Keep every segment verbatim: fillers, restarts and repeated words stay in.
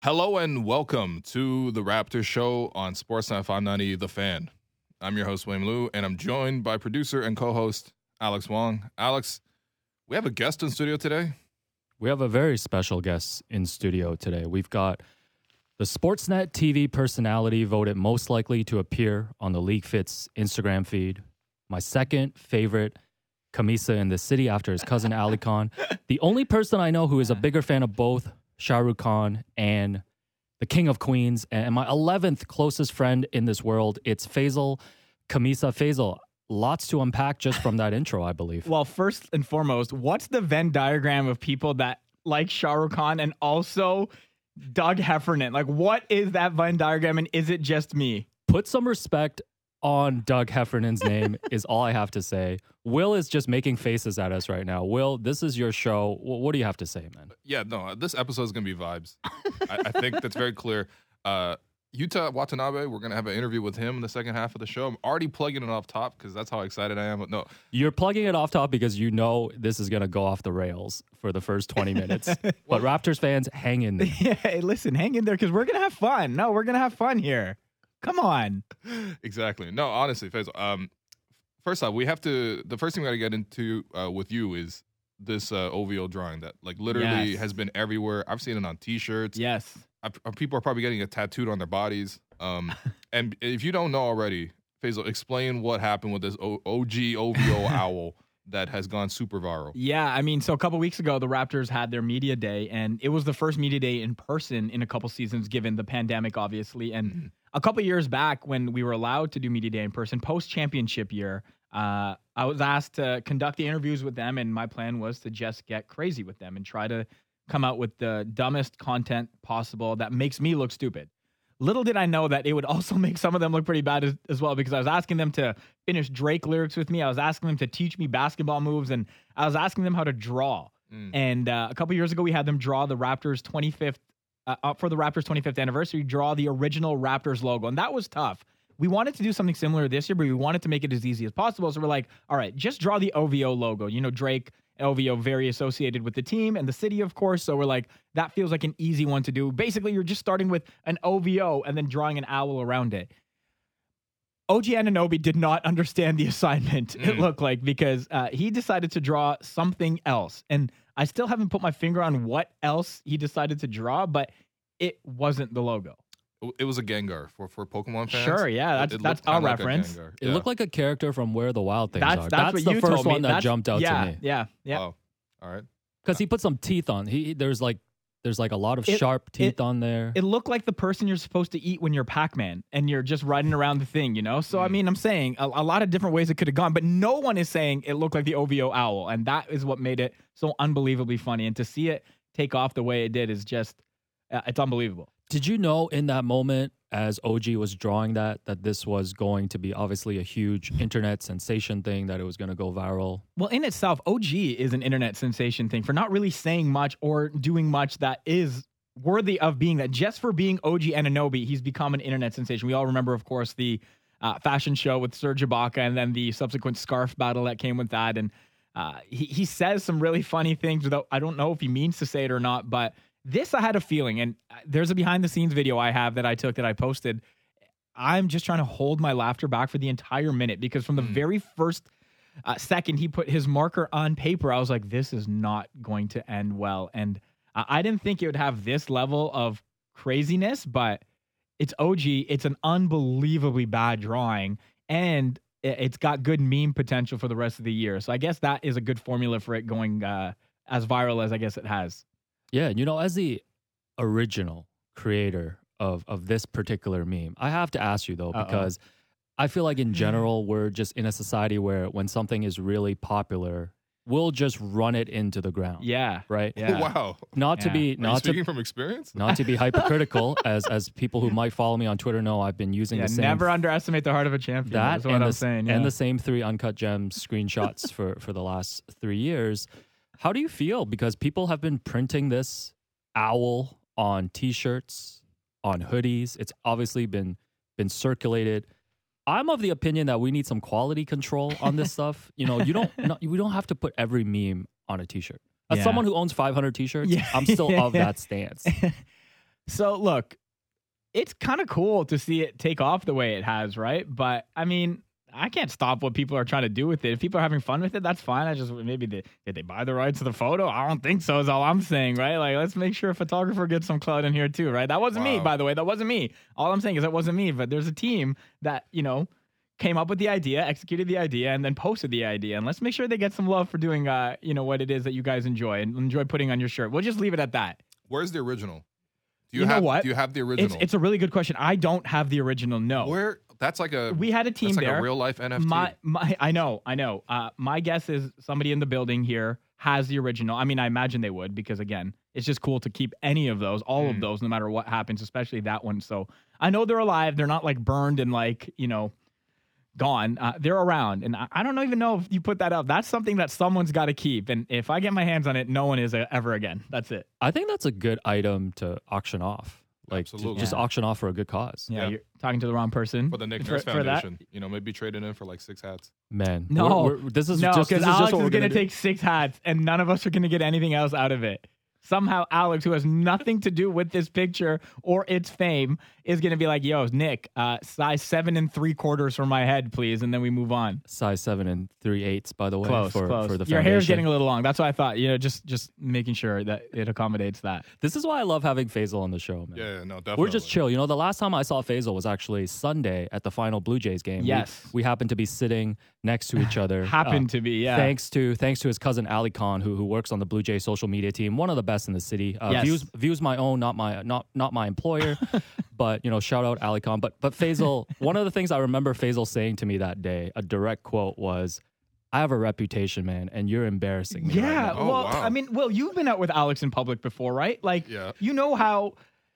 Hello and welcome to the Raptors Show on Sportsnet five ninety The Fan. I'm your host, Wayne Liu, and I'm joined by producer and co-host Alex Wong. Alex, we have a guest in studio today. We have a very special guest in studio today. We've got the Sportsnet T V personality voted most likely to appear on the League Fits Instagram feed. My second favorite Camisa in the city after his cousin Ali Khan. The only person I know who is a bigger fan of both Shah Rukh Khan and the King of Queens, and my eleventh closest friend in this world, it's Faisal Camisa. Faisal, lots to unpack just from that intro, I believe. Well, first and foremost, what's the Venn diagram of people that like Shah Rukh Khan and also Doug Heffernan? Like, what is that Venn diagram, and is it just me? Put some respect on Doug Heffernan's name is all I have to say. Will is just making faces at us right now. Will, this is your show. What do you have to say, man? Yeah, no, this episode is going to be vibes. I, I think that's very clear. Uh, Yuta Watanabe, we're going to have an interview with him in the second half of the show. I'm already plugging it off top because that's how excited I am. But no, You're plugging it off top because you know this is going to go off the rails for the first twenty minutes. But Raptors fans, hang in there. Yeah, hey, listen, hang in there because we're going to have fun. No, we're going to have fun here. Come on. Exactly. No, honestly, Faisal, um, first off, we have to, the first thing we got to get into uh, with you is this uh, O V O drawing that like literally Yes. has been everywhere. I've seen it on t-shirts. Yes. I've, uh, people are probably getting it tattooed on their bodies. Um, and if you don't know already, Faisal, explain what happened with this o- OG O V O owl that has gone super viral. Yeah, I mean, so a couple weeks ago, the Raptors had their media day, and it was the first media day in person in a couple seasons, given the pandemic, obviously. And Mm-hmm. a couple years back, when we were allowed to do media day in person, post-championship year, uh, I was asked to conduct the interviews with them, and my plan was to just get crazy with them and try to come out with the dumbest content possible that makes me look stupid. Little did I know that it would also make some of them look pretty bad as, as well, because I was asking them to finish Drake lyrics with me. I was asking them to teach me basketball moves, and I was asking them how to draw. Mm. And uh, a couple years ago, we had them draw the Raptors twenty-fifth, uh, up for the Raptors twenty-fifth anniversary, draw the original Raptors logo. And that was tough. We wanted to do something similar this year, but we wanted to make it as easy as possible. So we're like, all right, just draw the O V O logo. You know, Drake, O V O, very associated with the team and the city, of course. So we're like, that feels like an easy one to do. Basically, you're just starting with an O V O and then drawing an owl around it. O G Anunoby did not understand the assignment, Mm. it looked like, because uh, he decided to draw something else. And I still haven't put my finger on what else he decided to draw, but it wasn't the logo. It was a Gengar for, for Pokemon fans. Sure, yeah, that's- It- it that's looked our kinda like a reference. Gengar. It Yeah. looked like a character from Where the Wild Things That's Are. that's, what the you first told one me. that That's- jumped out yeah, to me. Yeah, yeah. Oh, all right. Because he put some teeth on. He there's like there's like a lot of It- sharp teeth it- on there. It looked like the person you're supposed to eat when you're Pac-Man and you're just riding around the thing, you know? So, I Mm. mean, I'm saying a, a lot of different ways it could have gone, but no one is saying it looked like the O V O owl. And that is what made it so unbelievably funny. And to see it take off the way it did is just, uh, it's unbelievable. Did you know in that moment, as O G was drawing that, that this was going to be obviously a huge internet sensation thing, that it was going to go viral? Well, in itself, O G is an internet sensation thing for not really saying much or doing much that is worthy of being that. Just for being O G Anunoby, he's become an internet sensation. We all remember, of course, the uh, fashion show with Serge Ibaka and then the subsequent scarf battle that came with that. And uh, he, he says some really funny things, without, I don't know if he means to say it or not, but this I had a feeling, and there's a behind the scenes video I have that I took that I posted. I'm just trying to hold my laughter back for the entire minute, because from the Mm. very first uh, second he put his marker on paper, I was like, this is not going to end well. And uh, I didn't think it would have this level of craziness, but it's O G. It's an unbelievably bad drawing, and it- it's got good meme potential for the rest of the year. So I guess that is a good formula for it going uh, as viral as I guess it has. Yeah, and you know, as the original creator of of this particular meme, I have to ask you though, Uh-oh. because I feel like in general we're just in a society where when something is really popular, we'll just run it into the ground. Yeah. Right? Yeah. Wow. Not to Yeah. be Are you not speaking to from experience? not to be hypocritical, as as people who might follow me on Twitter know, I've been using Yeah, the same never underestimate the heart of a champion. that That's what and I'm the, saying. and yeah. the same three Uncut Gems screenshots for for the last three years. How do you feel? Because people have been printing this owl on T-shirts, on hoodies. It's obviously been been circulated. I'm of the opinion that we need some quality control on this stuff. You know, you don't no, we don't have to put every meme on a T-shirt. As Yeah. someone who owns five hundred T-shirts, Yeah. I'm still of that stance. So look, it's kind of cool to see it take off the way it has, right? But I mean, I can't stop what people are trying to do with it. If people are having fun with it, that's fine. I just maybe they did they buy the rights to the photo? I don't think so. Is all I'm saying, right? Like, let's make sure a photographer gets some clout in here too, right? That wasn't Wow. me, by the way. That wasn't me. All I'm saying is that wasn't me. But there's a team that you know came up with the idea, executed the idea, and then posted the idea. And let's make sure they get some love for doing, uh, you know, what it is that you guys enjoy and enjoy putting on your shirt. We'll just leave it at that. Where's the original? Do you, You know have what? do you have the It's original? it's a really good question. I don't have the original. No. Where that's like a We had a team that's like there. a real life N F T. My, my, I know, I know. Uh, my guess is somebody in the building here has the original. I mean, I imagine they would because again, it's just cool to keep any of those, all Mm. of those, no matter what happens, especially that one. So I know they're alive. They're not like burned and like you know, gone. Uh, they're around, and I, I don't even know if you put that up. That's something that someone's got to keep. And if I get my hands on it, no one is uh, ever again. That's it. I think that's a good item to auction off. Like, j- Absolutely. just Yeah. auction off for a good cause. Yeah, Yeah. you're talking to the wrong person for the Nick for- Nurse for that. Foundation. You know, maybe trading in for like six hats. Man. No. We're- we're- this is No, just, this because is Alex just what is we're going going to to take six hats, and none of us are going to get anything else out of it. Somehow, Alex, who has nothing to do with this picture or its fame, is going to be like, "Yo, Nick, uh, size seven and three quarters for my head, please," and then we move on. Size seven and three eighths, by the way, Close, for, close. for the Your hair's foundation. getting a little long. That's why I thought, you know, just just making sure that it accommodates that. This is why I love having Faisal on the show, man. Yeah, no, definitely. We're just chill. You know, the last time I saw Faisal was actually Sunday at the final Blue Jays game. We- Yes. We, happened to be sitting next to each other. Happened uh, to be, yeah. Thanks to thanks to his cousin Ali Khan, who who works on the Blue Jays social media team, one of the best in the city. Uh, Yes. Views views my own, not my not not my employer, but you know, shout out Ali Khan. But but Faisal, one of the things I remember Faisal saying to me that day, a direct quote was, "I have a reputation, man, and you're embarrassing me." right Yeah, now." Oh, well, wow. I mean, Will, you've been out with Alex in public before, right? Like, Yeah. you know how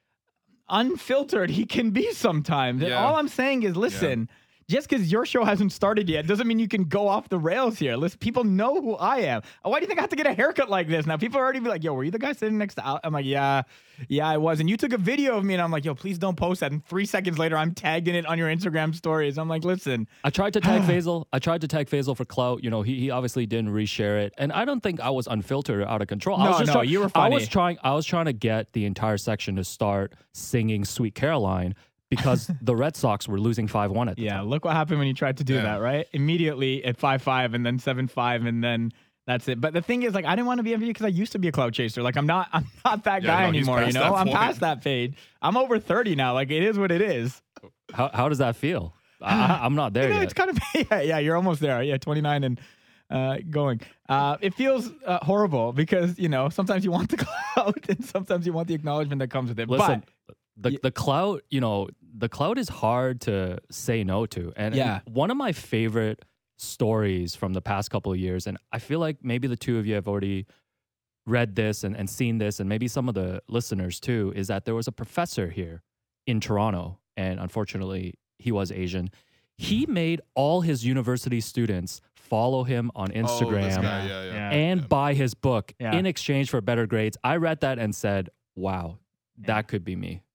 unfiltered he can be sometimes. And Yeah. all I'm saying is, listen, just because your show hasn't started yet doesn't mean you can go off the rails here. Listen, people know who I am. Why do you think I have to get a haircut like this? Now, people already be like, "Yo, were you the guy sitting next to Alex?" I'm like, yeah, yeah, I was. And you took a video of me, and I'm like, "Yo, please don't post that." And three seconds later, I'm tagging it on your Instagram stories. I'm like, listen, I tried to tag Faisal. I tried to tag Faisal for clout. You know, he, he obviously didn't reshare it, and I don't think I was unfiltered or out of control. I No, was just no, try- you were I was funny. trying. I was trying to get the entire section to start singing "Sweet Caroline" because the Red Sox were losing five one at the yeah, time. look what happened when you tried to do Yeah. that, right? Immediately at five five and then seven five and then that's it. But the thing is, like, I didn't want to be M V P because I used to be a cloud chaser. Like, I'm not, I'm not that Yeah, guy no, he's anymore. You past know, that I'm point. past that fade. I'm over thirty now. Like, it is what it is. How how does that feel? I, I- I'm not there You know, yet. it's kind of yeah, yeah. You're almost there. Yeah, twenty-nine and uh, going. Uh, it feels uh, horrible because you know sometimes you want the cloud and sometimes you want the acknowledgement that comes with it. Listen, but the the cloud, you know, the cloud is hard to say no to. And, and Yeah. one of my favorite stories from the past couple of years, and I feel like maybe the two of you have already read this and, and seen this, and maybe some of the listeners too, is that there was a professor here in Toronto, and unfortunately he was Asian. He made all his university students follow him on Oh, this Instagram guy, yeah, yeah. Yeah. and Yeah. buy his book Yeah. in exchange for better grades. I read that and said, wow, that could be me.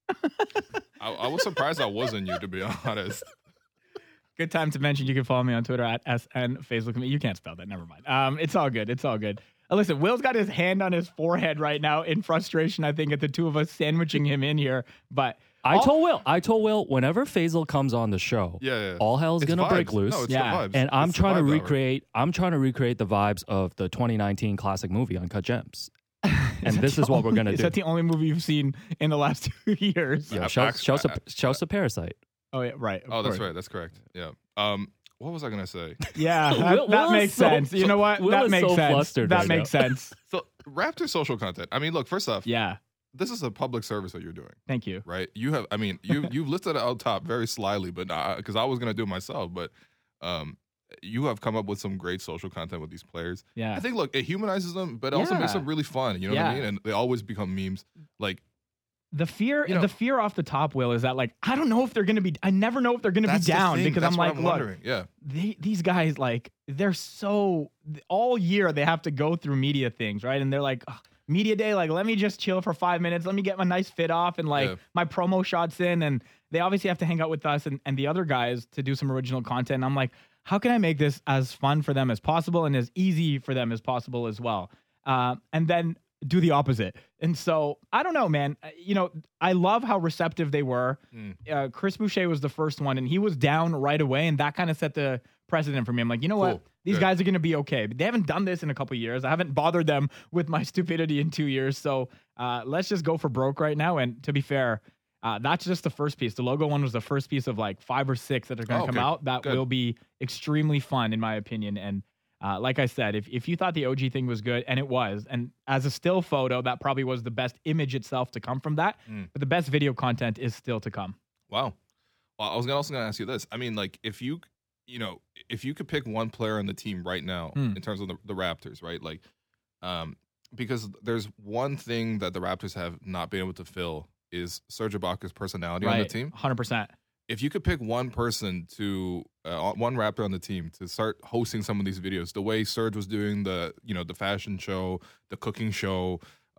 I, I was surprised that wasn't you, to be honest. good time to mention you can follow me on Twitter at S N Facebook. You can't spell that. Never mind. Um, it's all good. It's all good. Uh, listen, Will's got his hand on his forehead right now in frustration, I think, at the two of us sandwiching him in here. But I all- told Will, I told Will, whenever Faisal comes on the show, Yeah, yeah. all hell's It's gonna break vibes. loose. No, it's Yeah. the vibes. and I'm It's the trying to vibe hour. recreate. I'm trying to recreate the vibes of the twenty nineteen classic movie Uncut Gems. And that this the is what we're only- gonna Is do. that the only movie you've seen in the last two years? Yeah, I- show, I- show, us a- I- show us a Parasite. Oh yeah, right. of Oh, that's course. right. That's correct. Yeah. Um, what was I gonna say? Yeah, that, Will- that Will is makes so- sense. You know what? Will that is makes so sense. flustered That right makes now. sense. So, Raptor social content. I mean, look. First off, Yeah. this is a public service that you're doing, Thank you. right? You have. I mean, you you've listed it out top very slyly, but because I was gonna do it myself, but um, you have come up with some great social content with these players. Yeah. I think, look, it humanizes them, but it also makes Yeah. them really fun. You know what Yeah. I mean? And they always become memes. Like, The fear, You know- the fear off the top, Will, is that like I don't know if they're gonna be. I never know if they're gonna be that's the down thing. because That's I'm what like, I'm look, wondering. Yeah. they, these guys like they're so all year they have to go through media things, right? And they're like, "Ugh, media day, like let me just chill for five minutes, let me get my nice fit off and like Yeah. my promo shots in, and they obviously have to hang out with us and, and the other guys to do some original content. And I'm like, how can I make this as fun for them as possible and as easy for them as possible as well? Uh, and then do the opposite. And so I don't know, man. You know, I love how receptive they were. Mm. Uh, Chris Boucher was the first one, and he was down right away, and that kind of set the precedent for me. I'm like, you know Cool. what? These Good. guys are going to be okay. But they haven't done this in a couple of years. I haven't bothered them with my stupidity in two years. So uh, let's just go for broke right now. And to be fair, uh, that's just the first piece. The logo one was the first piece of like five or six that are going to Oh, come okay. out. That Good. will be extremely fun, in my opinion. And uh, like I said, if, if you thought the O G thing was good, and it was, and as a still photo, that probably was the best image itself to come from that. Mm. But the best video content is still to come. Wow. Well, I was gonna- also going to ask you this. I mean, like, if you, you know, if you could pick one player on the team right now Hmm. in terms of the, the Raptors, right? Like, um, because there's one thing that the Raptors have not been able to fill is Serge Ibaka's personality on the team. one hundred percent. If you could pick one person to, uh, one Raptor on the team to start hosting some of these videos, the way Serge was doing the, you know, the fashion show, the cooking show,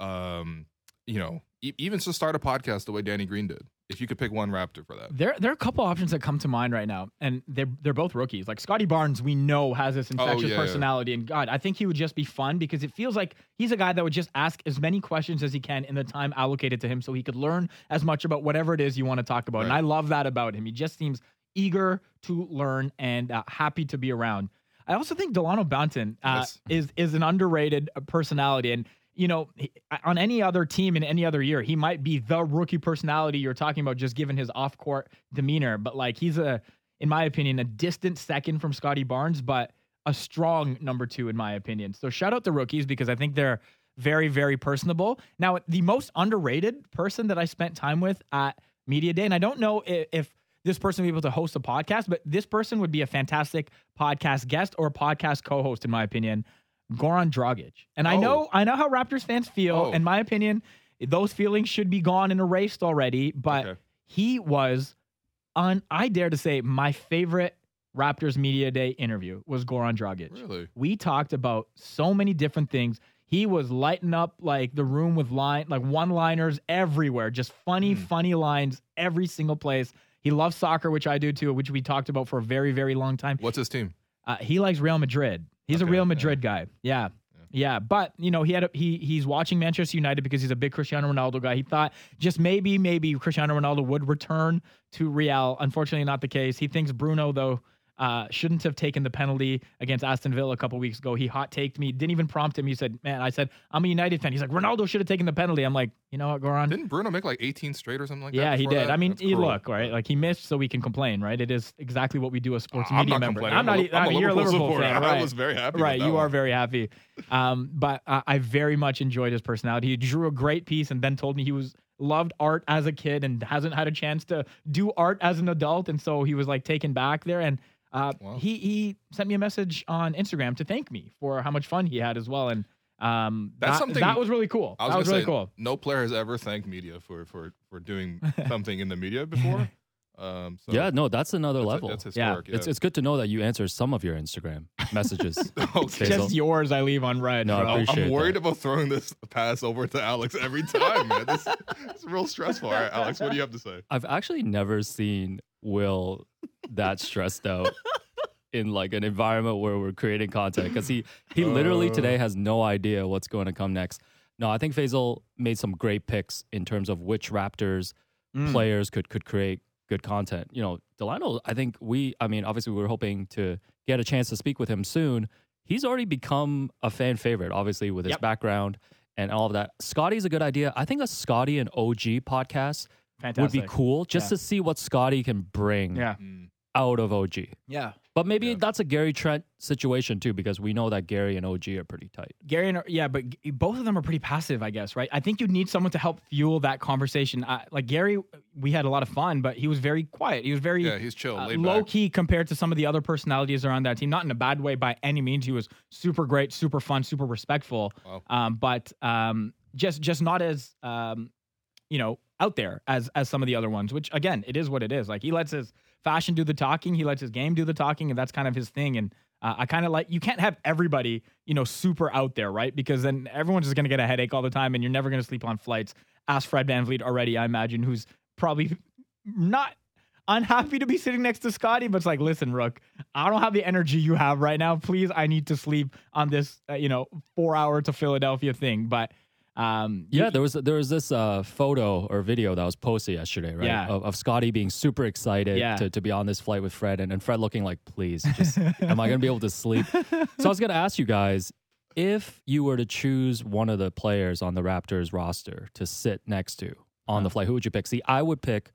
um, you know, e- even to start a podcast the way Danny Green did. If you could pick one Raptor for that. There, there are a couple options that come to mind right now, and they're they're both rookies. Like Scotty Barnes, we know has this infectious Oh, yeah, yeah. personality, and God, I think he would just be fun because it feels like he's a guy that would just ask as many questions as he can in the time allocated to him, so he could learn as much about whatever it is you want to talk about. And Right. I love that about him. He just seems eager to learn and uh, happy to be around. I also think Delano Banton uh, Yes. is is an underrated uh, personality, and you know, he- on any other team in any other year, he might be the rookie personality you're talking about, just given his off-court demeanor. But like, he's a, in my opinion, a distant second from Scotty Barnes, but a strong number two, in my opinion. So shout out the rookies because I think they're very, very personable. Now, the most underrated person that I spent time with at Media Day, and I don't know if, if this person would be able to host a podcast, but this person would be a fantastic podcast guest or podcast co-host, in my opinion. Goran Dragic. And I Oh. know I know how Raptors fans feel. Oh. In my opinion, those feelings should be gone and erased already. But Okay. he was on, I dare to say, my favorite Raptors Media Day interview was Goran Dragic. Really? We talked about so many different things. He was lighting up like the room with line like one-liners everywhere. Just funny, Hmm. funny lines every single place. He loves soccer, which I do too, which we talked about for a very, very long time. What's his team? Uh, he likes Real Madrid. He's a Okay, Real yeah. Madrid guy. Yeah. Yeah, but you know he had a, he he's watching Manchester United because he's a big Cristiano Ronaldo guy. He thought just maybe maybe Cristiano Ronaldo would return to Real. Unfortunately, not the case. He thinks Bruno though uh, shouldn't have taken the penalty against Aston Villa a couple weeks ago. He hot taked me, didn't even prompt him. He said, "Man," I said, "I'm a United fan." He's like, "Ronaldo should have taken the penalty." I'm like, you know what, Goran? Didn't Bruno make like eighteen straight or something like that? Yeah, he before did. that? I mean, That's you cruel. look, right? Like he missed, so we can complain, right? It is exactly what we do as sports I'm media not members. complaining. I'm not. I'm a- e- I I'm a mean, you're a Liverpool Liverpool supporter. fan, I right? was very happy with Right, that you one. are very happy. Um, but I, I very much enjoyed his personality. He drew a great piece, and then told me he was loved art as a kid and hasn't had a chance to do art as an adult, and so he was like taken back there. And uh, Wow. he he sent me a message on Instagram to thank me for how much fun he had as well. And um, That's that, something- that was really cool. I was that was gonna really say, cool. no player has ever thanked media for for for doing something in the media before. Um, so yeah, no, that's another that's, level. That's Yeah. historic. Yeah, It's it's good to know that you answer some of your Instagram messages. Okay. Faisal. Just yours, I leave on red. No, I bro. I'm, appreciate I'm worried that. about throwing this pass over to Alex every time, man. This it's real stressful. All right, Alex, what do you have to say? I've actually never seen Will that stressed out in like an environment where we're creating content because he he literally Uh. today has no idea what's going to come next. No, I think Faisal made some great picks in terms of which Raptors Mm. players could could create good content. You know, Delano, I think we, I mean, obviously we were hoping to get a chance to speak with him soon. He's already become a fan favorite, obviously, with his Yep. background and all of that. Scotty's a good idea. I think a Scotty and O G podcast Fantastic. would be cool just Yeah. to see what Scotty can bring Yeah. Mm. out of O G. Yeah. But maybe Yeah. that's a Gary Trent situation too, because we know that Gary and O G are pretty tight. Gary and yeah, but G- both of them are pretty passive, I guess, right? I think you need someone to help fuel that conversation. Uh, like Gary, we had a lot of fun, but he was very quiet. He was very Yeah, he's chill, uh, laid low back. key compared to some of the other personalities around that team. Not in a bad way by any means. He was super great, super fun, super respectful. Wow. Um, but um, just just not as um, you know, out there as as some of the other ones. Which again, it is what it is. Like he lets his fashion do the talking, he lets his game do the talking, and that's kind of his thing. And uh, I kind of like, you can't have everybody, you know, super out there, right? Because then everyone's just going to get a headache all the time and you're never going to sleep on flights. Ask Fred VanVleet already, I imagine, who's probably not unhappy to be sitting next to Scotty, but it's like, listen, Rook, I don't have the energy you have right now. Please, I need to sleep on this, uh, you know, four hour to Philadelphia thing. But Um, Yeah, you- there was there was this uh, photo or video that was posted yesterday, right? Yeah. Of, of Scotty being super excited Yeah. to, to be on this flight with Fred, and, and Fred looking like, please, just am I going to be able to sleep? So I was going to ask you guys, if you were to choose one of the players on the Raptors roster to sit next to on the flight, who would you pick? See, I would pick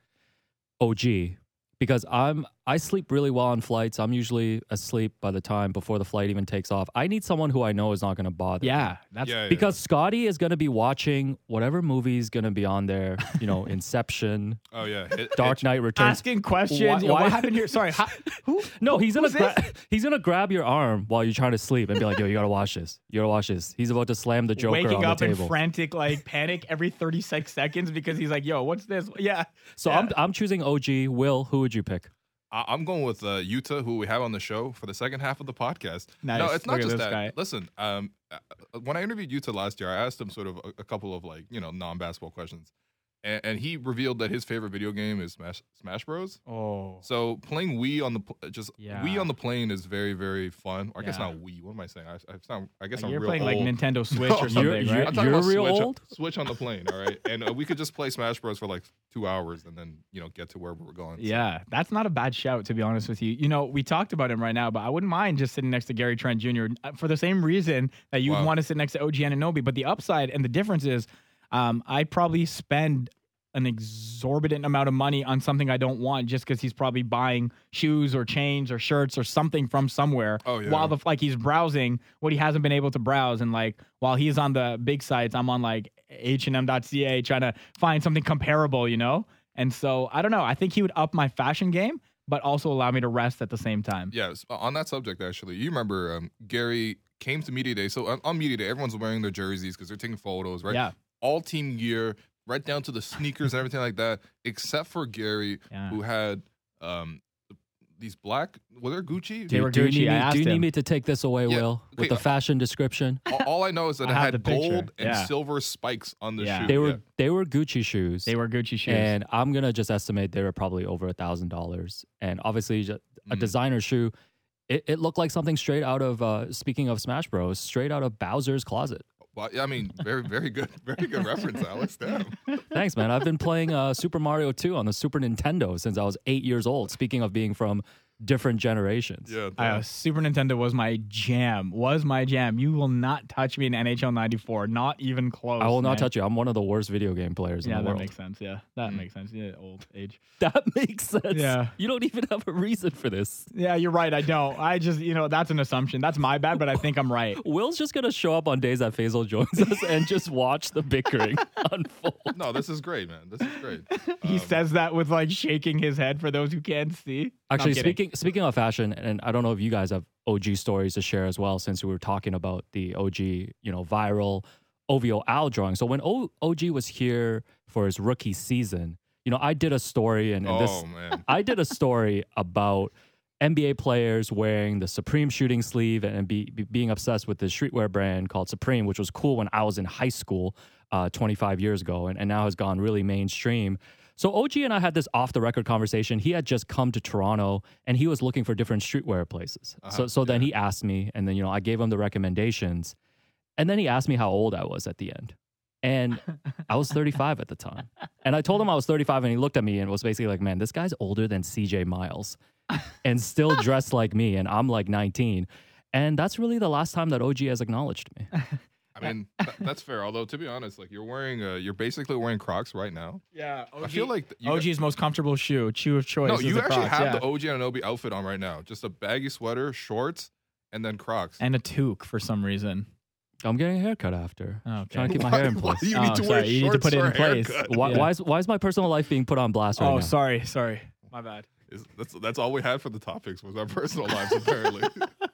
O G because I'm I sleep really well on flights. I'm usually asleep by the time before the flight even takes off. I need someone who I know is not going to bother me. yeah, that's Yeah, yeah. Because Scotty is going to be watching whatever movie's going to be on there, you know, Inception, Oh yeah, It- Dark it- Knight Returns. asking questions. Why- Why, why- what happened here? Sorry, how, who? No, he's gonna who's gra- this? he's gonna grab your arm while you're trying to sleep and be like, "Yo, you gotta watch this. You gotta watch this." He's about to slam the Joker Waking on up the in table. frantic like panic every thirty-six seconds because he's like, "Yo, what's this?" Yeah. so yeah. I'm I'm choosing O G. Will, who would you pick? I- I'm going with uh, Utah, who we have on the show for the second half of the podcast. Nice. No, it's not Look at just this that. guy. Listen, um, uh, when I interviewed Utah last year, I asked him sort of a, a couple of like you know non-basketball questions, and, and he revealed that his favorite video game is Smash Smash Bros. Oh. So playing Wii on the pl- just Yeah. Wii on the plane is very very fun. Or I guess Yeah. not Wii. What am I saying? I, I sound. I guess Like, I'm you're real playing old. like Nintendo Switch No, or you're- something, you're- right? I'm talking You're about real Switch, old? Switch on the plane, all right, and uh, we could just play Smash Bros for like two hours and then you know get to where we're going. So- Yeah, that's not a bad shout, to be honest with you. You know, we talked about him right now, but I wouldn't mind just sitting next to Gary Trent Junior uh, for the same reason that you would Wow. want to sit next to O G Anunoby. But the upside and the difference is um, I probably spend an exorbitant amount of money on something I don't want just because he's probably buying shoes or chains or shirts or something from somewhere Oh, yeah. while the like he's browsing what he hasn't been able to browse. And like while he's on the big sites, I'm on like H and M dot C A trying to find something comparable, you know? And so I don't know. I think he would up my fashion game, but also allow me to rest at the same time. Yes, on that subject, actually, you remember um, Gary came to Media Day. So on, on Media Day, everyone's wearing their jerseys because they're taking photos, right? Yeah. All team gear, right down to the sneakers and everything like that, except for Gary, Yeah. who had um, these black, were they Gucci? They were do you Gucci. need, I me, asked do you need him. me to take this away, Yeah, Will, with okay, the uh, fashion description? all, all I know is that I it have had the picture. gold and Yeah. silver spikes on the Yeah. shoe. They were Yeah. they were Gucci shoes. They were Gucci shoes. And I'm gonna just estimate they were probably over a thousand dollars. And obviously, ju- a Mhm. designer shoe. It, it looked like something straight out of. Uh, speaking of Smash Bros, straight out of Bowser's closet. Well, yeah, I mean, very, very good, very good reference, Alex. Damn. Thanks, man. I've been playing uh, Super Mario two on the Super Nintendo since I was eight years old. Speaking of being from different generations. Yeah. Uh, damn. Super Nintendo was my jam. Was my jam. You will not touch me in N H L ninety-four. Not even close. I will not man. touch you. I'm one of the worst video game players Yeah, in the that world. makes sense. Yeah, that Mm. makes sense. Yeah, old age. That makes sense. Yeah. You don't even have a reason for this. Yeah, you're right. I don't. I just, you know, that's an assumption. That's my bad, but I think I'm right. Will's just gonna show up on days that Faisal joins us and just watch the bickering unfold. No, this is great, man. This is great. He Um, says that with like shaking his head for those who can't see. No, I'm Actually, kidding. speaking speaking of fashion, and I don't know if you guys have O G stories to share as well, since we were talking about the O G, you know, viral O V O Al drawing. So when o- OG was here for his rookie season, you know, I did a story, and, and oh this man. I did a story about N B A players wearing the Supreme shooting sleeve and be, be, being obsessed with this streetwear brand called Supreme, which was cool when I was in high school uh, twenty-five years ago, and, and now has gone really mainstream. So O G and I had this off the record conversation. He had just come to Toronto and he was looking for different streetwear places. Uh-huh, So so then yeah. he asked me, and then you know I gave him the recommendations, and then he asked me how old I was at the end. And I was thirty-five at the time. And I told him I was thirty-five, and he looked at me and was basically like, man, this guy's older than C J Miles and still dressed like me. And I'm like nineteen. And that's really the last time that O G has acknowledged me. I mean, th- that's fair. Although to be honest, like you're wearing, uh, you're basically wearing Crocs right now. Yeah, O G, I feel like th- you got- OG's most comfortable shoe, shoe of choice. no, is you the actually Crocs, have yeah. the O G Anunoby outfit on right now. Just a baggy sweater, shorts, and then Crocs. and a toque for some reason. I'm getting a haircut after. Okay. Trying to keep my Why- hair in why place. do you Oh, need to wear sorry, you need to shorts put it for in a place. haircut? Why, Yeah. why, is, why is my personal life being put on blast right Oh, now? sorry, sorry, my bad. Is- that's that's all we had for the topics was our personal lives apparently.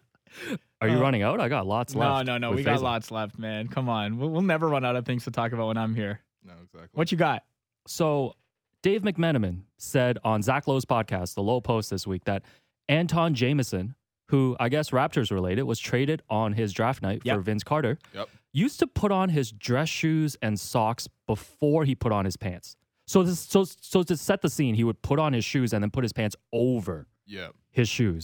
Are you Uh, running out? I got lots No, left. no, no. with We got Faisal. lots left, man. Come on, we'll, we'll never run out of things to talk about when I'm here. no, exactly. What you got? So Dave McMenamin said on Zach Lowe's podcast, The Low Post this week, that Anton Jameson, who I guess Raptors related, was traded on his draft night Yep. for Vince Carter, Yep. used to put on his dress shoes and socks before he put on his pants. So this, so so to set the scene, he would put on his shoes and then put his pants over Yeah. his shoes.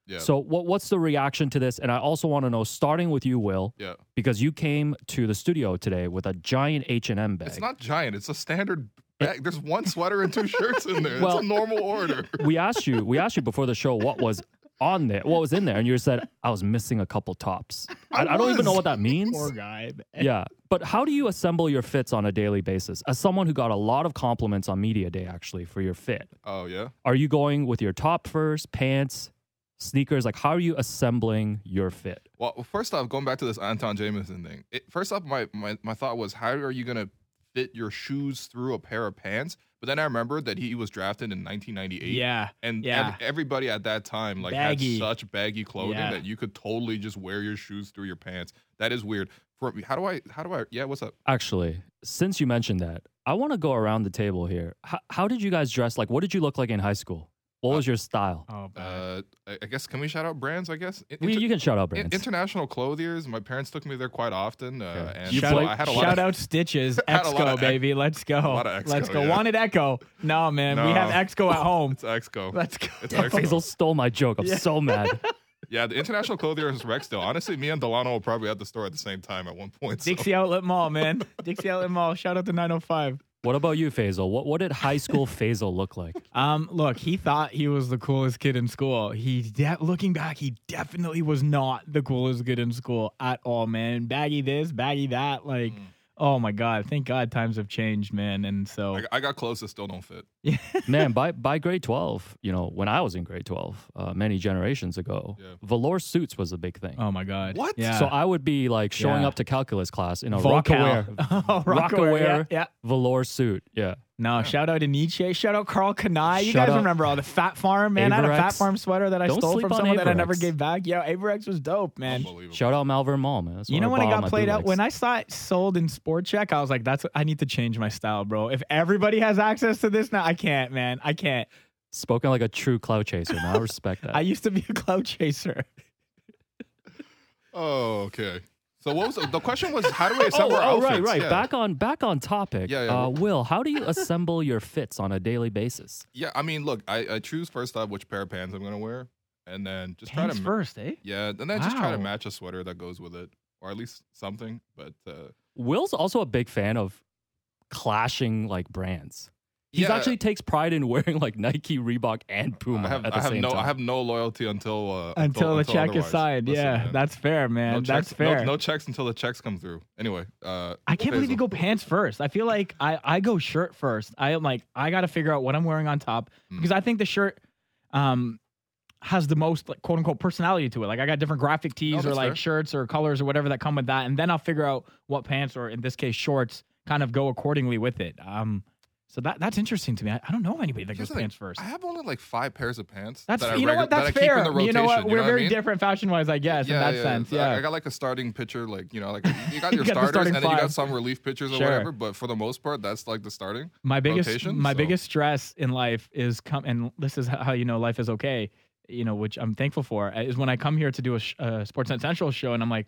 Yeah. So what what's the reaction to this? And I also want to know, starting with you, Will, yeah. because you came to the studio today with a giant H and M bag. It's not giant. It's a standard bag. There's one sweater and two shirts in there. Well, it's a normal order. we asked you we asked you before the show what was on there, what was in there, and you said I was missing a couple tops. I, I, I don't even know what that means. Poor guy. Yeah, but how do you assemble your fits on a daily basis? As someone who got a lot of compliments on Media Day, actually, for your fit, Oh, yeah? are you going with your top first, pants, sneakers? Like, how are you assembling your fit? Well, first off, going back to this Anton Jameson thing. It, first off, my, my, my thought was, how are you going to fit your shoes through a pair of pants? But then I remembered that he was drafted in nineteen ninety-eight. Yeah. And yeah. ev- everybody at that time like Baggy. had such baggy clothing Yeah. that you could totally just wear your shoes through your pants. That is weird. For how do I how do I yeah, what's up? Actually, since you mentioned that, I want to go around the table here. How, how did you guys dress? Like, what did you look like in high school? What was your style? Oh, bad. Uh, I I guess can we shout out brands? I guess In- We, inter- you can shout out in- brands. international clothiers. My parents took me there quite often, uh, Yeah. and You so play- I had a lot. Shout of, out Stitches, Had a lot Exco, of baby. Let's go. lot of Exco, Let's go. yeah. Wanted Echo. No, man. We No. have Exco at home. It's Exco. Let's go. It's Damn, Exco. Faisal stole my joke. I'm Yeah. so mad. Yeah, the international clothier is Rexdale. Honestly, me and Delano were probably at the store at the same time at one point. so- Dixie Outlet Mall, man. Dixie Outlet Mall. Shout out to nine oh five. What about you, Faisal? What what did high school Faisal look like? Um, look, he thought he was the coolest kid in school. He, de- looking back, he definitely was not the coolest kid in school at all, man. Baggy this, baggy that, like, Mm. oh my god. Thank God times have changed, man. And so, I, I got close, it still don't fit. Man, by by grade twelve, you know, when I was in grade twelve, uh, many generations ago, Yeah. velour suits was a big thing. oh my god, What? Yeah. So I would be like showing Yeah. up to calculus class in a Volcal. Rockaware, Oh, Rockaware, Rockaware yeah, yeah. velour suit. Yeah. No, shout out to Nietzsche. Shout out Carl Kanai. You Shout guys out- remember all the Fat Farm, man? I had a Fat Averex. Farm sweater that I Don't stole sleep from on someone that I never Averex. gave back. Yeah, Averex was dope, man. Unbelievable. Shout out Malvern Mall, man. That's You where know when bought it all got my played out? bootlegs. When I saw it sold in Sport Check, I was like, "That's I need to change my style, bro. If everybody has access to this now, I can't, man. I can't. Spoken like a true cloud chaser, man. I respect that. I used to be a cloud chaser. Oh, okay. So what was the, the question was? How do we oh, assemble our oh, outfits? right, right. Yeah. Back on back on topic. Yeah, yeah. Uh, Will, how do you assemble your fits on a daily basis? Yeah, I mean, look, I, I choose first off which pair of pants I'm gonna wear, and then just try Pants to ma- first, eh? yeah, and then just try to Wow. match a sweater that goes with it, or at least something. But uh, Will's also a big fan of clashing like brands. He yeah, actually takes pride in wearing like Nike, Reebok, and Puma I have at the I have same no time. I have no loyalty until uh, Until the check is otherwise. signed. Listen, Yeah, man. that's fair, man. no that's checks, fair. No, no checks until the checks come through. Anyway, uh, I can't believe you Faisal. go pants first. I feel like I, I go shirt first. I am like, I got to figure out what I'm wearing on top Mm. because I think the shirt um, has the most, like, quote unquote, personality to it. Like, I got different graphic tees or that's like fair. shirts or colors or whatever that come with that. And then I'll figure out what pants or, in this case, shorts kind of go accordingly with it. Um, so that that's interesting to me. I, I don't know anybody that Here's goes the thing, pants first. I have only like five pairs of pants. That's that I you know regu- what that that's I keep fair. in the rotation. You know what you we're know very what I mean? different fashion wise, I guess, in that sense. I- Yeah, I got like a starting pitcher, like you know, like you got You your got the starters, starting and then you got five. some relief pitchers or Sure. whatever. But for the most part, that's like the starting. my biggest rotation, my so- biggest stress in life is come and this is how you know life is okay, you know, which I'm thankful for, is when I come here to do a, sh- a Sportsnet Central show and I'm like,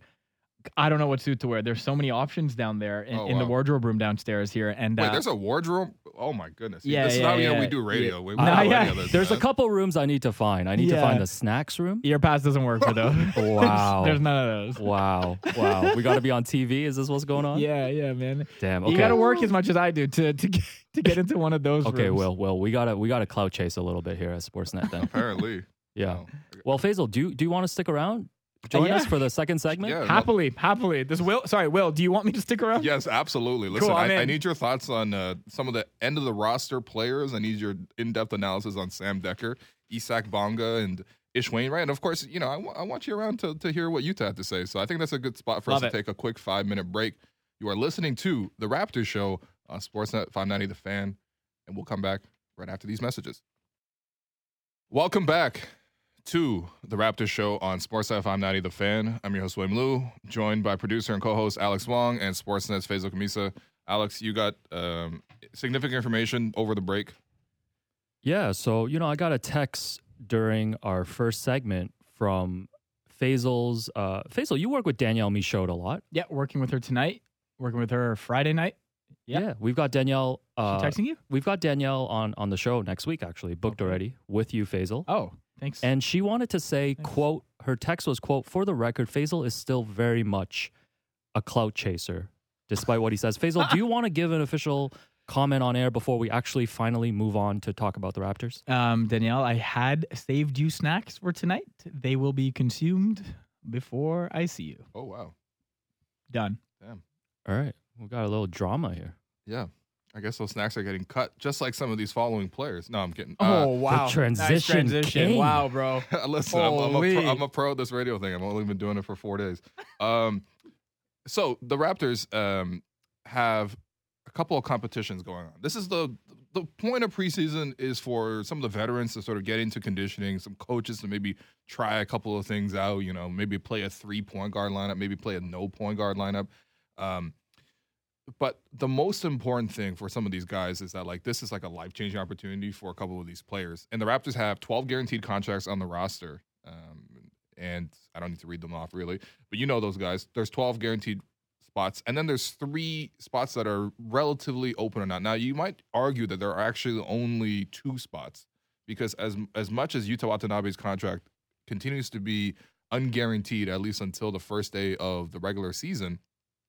I don't know what suit to wear. There's so many options down there in, Oh, in the wow. wardrobe room downstairs here. And Wait, uh, there's a wardrobe. Oh my goodness. Yeah, this is yeah, how you know yeah. we do radio. Yeah. We, we Nah, don't know yeah. any of this, There's a man. couple rooms I need to find. I need to Yeah. find the snacks room. Ear Pass doesn't work for those. Wow. There's none of those. Wow, wow. We got to be on T V. Is this what's going on? Yeah, yeah, man. Damn. Okay. You got to work as much as I do to to get, to get into one of those. Okay, rooms. Will. Will we gotta we gotta clout chase a little bit here at Sportsnet then. Apparently. Yeah. No. Well, Faisal, do you, do you want to stick around? Join yeah. us for the second segment. Yeah. no- Happily, happily. This Will. Sorry, Will. Do you want me to stick around? Yes, absolutely. Listen, Cool, I'm I, I in. need your thoughts on uh, some of the end of the roster players. I need your in-depth analysis on Sam Decker, Isak Bonga, and Ish Wainwright. And of course, you know, I, w- I want you around to, to hear what you have to say. So I think that's a good spot for Love us it. to take a quick five-minute break. You are listening to The Raptors Show on Sportsnet five ninety The Fan, and we'll come back right after these messages. Welcome back to The Raptors Show on Sportsnet five ninety The Fan. I'm your host, William Liu, joined by producer and co-host Alex Wong and Sportsnet's Faisal Kamisa. Alex, you got um, significant information over the break. Yeah, so you know, I got a text during our first segment from Faisal's. Uh, Faisal, you work with Danielle Michaud a lot. Yeah, working with her tonight. Working with her Friday night. Yeah. Yeah, we've got Danielle. She Uh, texting you? we've got Danielle on on the show next week. Actually, booked Okay. already with you, Faisal. Oh, Thanks. And she wanted to say, Thanks. quote, her text was, quote, for the record, Faisal is still very much a clout chaser, despite what he says. Faisal, do you want to give an official comment on air before we actually finally move on to talk about the Raptors? Um, Danielle, I had saved you snacks for tonight. They will be consumed before I see you. Oh, wow. Done. Damn. All right. We got a little drama here. Yeah. I guess those snacks are getting cut, just like some of these following players. No, I'm kidding. Oh, Uh, wow. the transition Nice transition. king. Wow, bro. listen, I'm, I'm, a Holy. pro, I'm a pro at this radio thing. I've only been doing it for four days. Um, so the Raptors um, have a couple of competitions going on. This is the the point of preseason is for some of the veterans to sort of get into conditioning, some coaches to maybe try a couple of things out, you know, maybe play a three point guard lineup, maybe play a no point guard lineup. Um, but the most important thing for some of these guys is that like this is like a life-changing opportunity for a couple of these players. And the Raptors have twelve guaranteed contracts on the roster. Um, and I don't need to read them off really, but you know those guys. There's twelve guaranteed spots, and then there's three spots that are relatively open or not. Now, you might argue that there are actually only two spots because as as much as Yuta Watanabe's contract continues to be unguaranteed, at least until the first day of the regular season,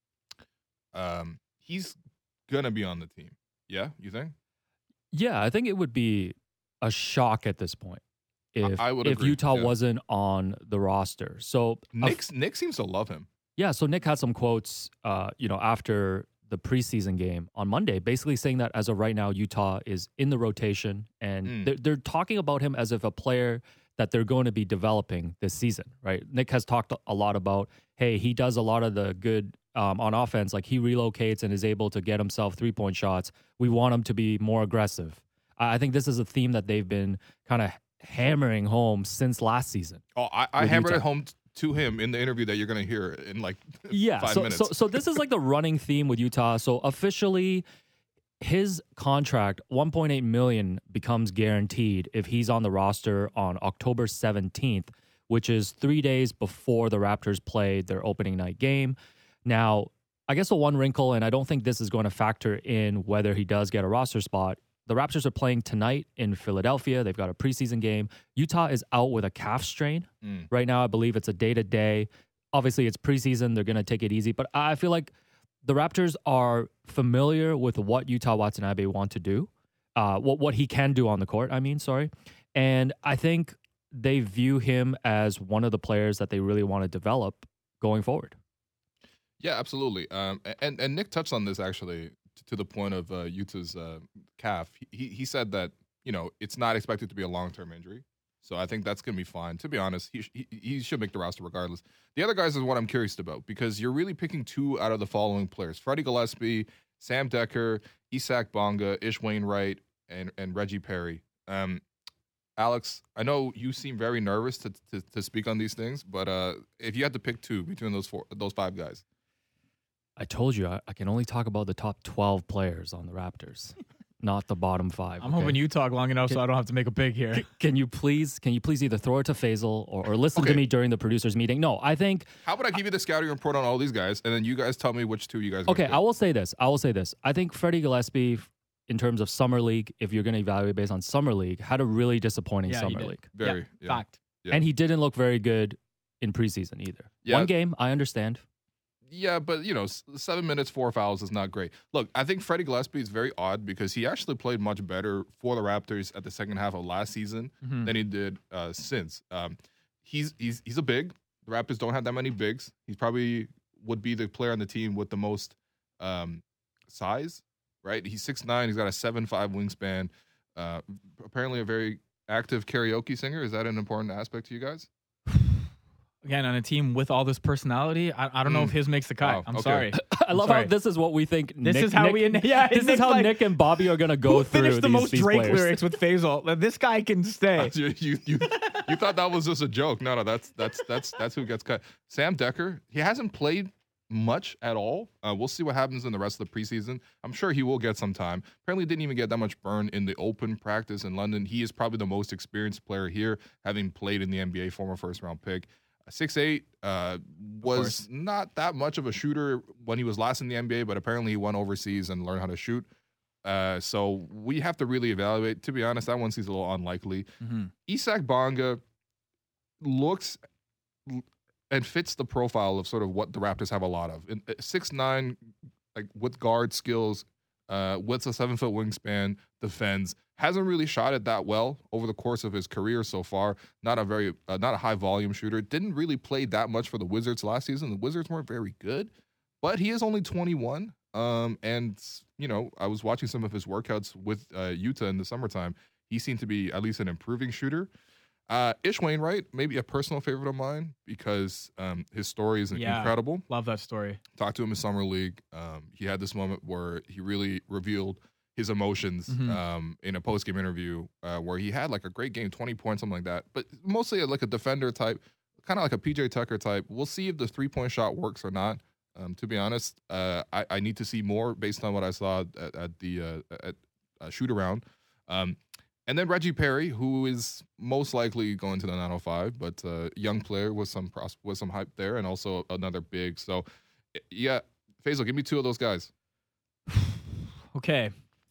um, he's gonna be on the team. Yeah, you think? Yeah, I think it would be a shock at this point if I- I would if agree, Utah yeah. wasn't on the roster. So a Nick Nick seems to love him. Yeah, so Nick had some quotes, uh, you know, after the preseason game on Monday, basically saying that as of right now, Utah is in the rotation, and Mm. they're, they're talking about him as if a player that they're going to be developing this season, right? Nick has talked a lot about, hey, he does a lot of the good um, on offense, like he relocates and is able to get himself three-point shots. We want him to be more aggressive. I I think this is a theme that they've been kind of hammering home since last season. Oh, I, I With hammered Utah. it home t- to him in the interview that you're going to hear in like Yeah, five so, minutes. so so this is like the running theme with Utah. So officially, his contract one point eight million becomes guaranteed if he's on the roster on October seventeenth, which is three days before the Raptors play their opening night game. Now, I guess the one wrinkle, and I don't think this is going to factor in whether he does get a roster spot. The Raptors are playing tonight in Philadelphia. They've got a preseason game. Utah is out with a calf strain. Mm. Right now, I believe it's a day-to-day. Obviously, it's preseason. They're going to take it easy. But I feel like the Raptors are familiar with what Utah Watanabe want to do, uh, what, what he can do on the court, I mean, sorry. And I think they view him as one of the players that they really want to develop going forward. Yeah, absolutely. Um, and and Nick touched on this actually t- to the point of uh, Utah's uh, calf. He he said that you know it's not expected to be a long term injury, so I think that's gonna be fine. To be honest, he, sh- he he should make the roster regardless. The other guys is what I'm curious about because you're really picking two out of the following players: Freddie Gillespie, Sam Decker, Isak Bonga, Ish Wainwright, and and Reggie Perry. Um, Alex, I know you seem very nervous to to, to speak on these things, but uh, if you had to pick two between those four, those five guys. I told you I, I can only talk about the top twelve players on the Raptors, not the bottom five. I'm okay? hoping you talk long enough so I don't have to make a pick here. Can you please, can you please either throw it to Faisal or, or listen Okay. to me during the producers meeting? No, I think How about I give you the scouting report on all these guys, and then you guys tell me which two you guys. are okay. gonna I pick. will say this. I will say this. I think Freddie Gillespie, in terms of summer league, if you're going to evaluate based on summer league, had a really disappointing Yeah, he summer did. league, Very. Yeah, Yeah. Fact. Yeah. and he didn't look very good in preseason either. Yeah. One game, I understand. Yeah, but you know, s- seven minutes, four fouls is not great. Look, I think Freddie Gillespie is very odd because he actually played much better for the Raptors at the second half of last season Mhm. than he did uh, since. Um, he's he's he's a big. The Raptors don't have that many bigs. He probably would be the player on the team with the most um, size, right? He's six nine. He's got a seven five wingspan. Uh, apparently, a very active karaoke singer. Is that an important aspect to you guys? Again, on a team with all this personality, I, I don't know Mm. if his makes the cut. Wow, I'm okay. sorry. I love sorry. how this is what we think. This Nick, is how Nick- we. Yeah, This is Nick's how like, Nick and Bobby are going to go who through finished the these, most these Drake players. lyrics with Faisal. This guy can stay. you, you, you, you thought that was just a joke. No, no, that's that's that's that's who gets cut. Sam Decker, he hasn't played much at all. Uh, we'll see what happens in the rest of the preseason. I'm sure he will get some time. Apparently didn't even get that much burn in the open practice in London. He is probably the most experienced player here, having played in the N B A, former first round pick. six eight uh, was course. not that much of a shooter when he was last in the N B A, but apparently he went overseas and learned how to shoot. Uh, so we have to really evaluate. To be honest, that one seems a little unlikely. Mm-hmm. Isak Bonga looks and fits the profile of sort of what the Raptors have a lot of. six nine, like with guard skills, uh, with a seven-foot wingspan, defends. Hasn't really shot it that well over the course of his career so far. Not a very, uh, not a high-volume shooter. Didn't really play that much for the Wizards last season. The Wizards weren't very good, but he is only twenty-one. Um, and, you know, I was watching some of his workouts with uh, Utah in the summertime. He seemed to be at least an improving shooter. Uh, Ish Wainwright, maybe a personal favorite of mine because um, his story is Yeah, incredible. Love that story. Talked to him in Summer League. Um, he had this moment where he really revealed his emotions Mhm. um, in a post-game interview uh, where he had like a great game, twenty points, something like that. But mostly like a defender type, kind of like a P J Tucker type. We'll see if the three-point shot works or not. Um, to be honest, uh, I, I need to see more based on what I saw at, at the uh, at uh, shoot around. Um, and then Reggie Perry, who is most likely going to the nine oh five, but uh, young player with some pros- with some hype there, and also another big. So, yeah, Faisal, give me two of those guys. Okay.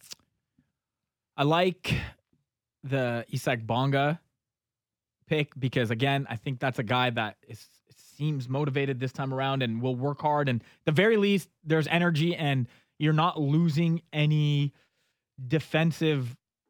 I like the Isak Bonga pick because, again, I think that's a guy that is seems motivated this time around and will work hard. And at the very least, there's energy and you're not losing any defensive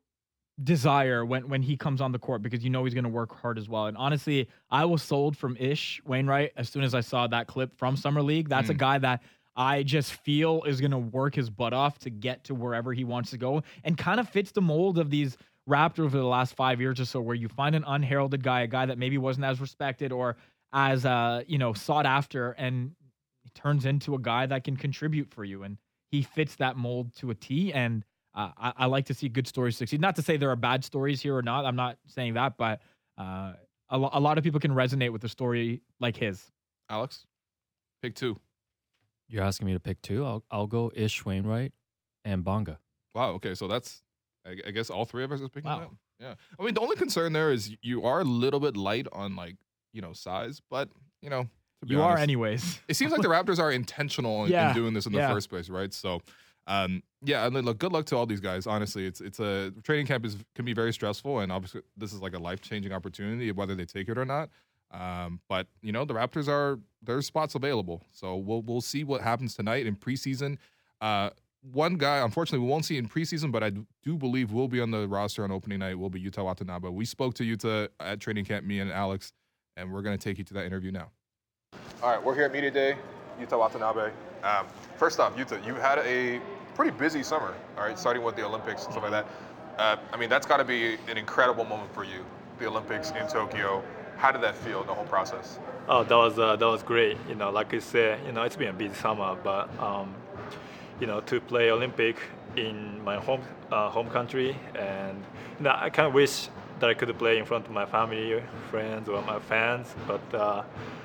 desire when, when he comes on the court because you know he's going to work hard as well. And honestly, I was sold from Ish Wainwright as soon as I saw that clip from Summer League. That's mm. a guy that I just feel is going to work his butt off to get to wherever he wants to go and kind of fits the mold of these Raptors over the last five years or so, where you find an unheralded guy, a guy that maybe wasn't as respected or as uh, you know, sought after, and he turns into a guy that can contribute for you. And he fits that mold to a T. And uh, I, I like to see good stories succeed. Not to say there are bad stories here or not. I'm not saying that, but uh, a, lo- a lot of people can resonate with a story like his. Alex, pick two. You're asking me to pick two? I'll I'll go Ish Wainwright and Bonga. Wow. Okay, so that's I, I guess all three of us is picking Wow. that. Yeah. I mean, the only concern there is you are a little bit light on like you know size, but you know to be You honest, are anyways. It seems like the Raptors are intentional in, Yeah, in doing this in the yeah. first place, right? So, um, yeah, and then, look, good luck to all these guys. Honestly, it's it's a training camp is can be very stressful, and obviously this is like a life changing opportunity, whether they take it or not. Um, but you know the Raptors are there's spots available, so we'll we'll see what happens tonight in preseason. Uh, one guy, unfortunately, we won't see in preseason, but I do believe will be on the roster on opening night. Will be Yuta Watanabe. We spoke to Yuta at training camp, me and Alex, and we're going to take you to that interview now. All right, we're here at Media Day, Yuta Watanabe. Um, first off, Yuta, you had a pretty busy summer, all right, starting with the Olympics and stuff like that. Uh, I mean, that's got to be an incredible moment for you, the Olympics in Tokyo. How did that feel, the whole process? Oh, that was uh, that was great. You know, like I said, you know, it's been a busy summer, but um, you know, to play Olympic in my home uh, home country, and you know, I kind of wish that I could play in front of my family, friends, or my fans, but uh,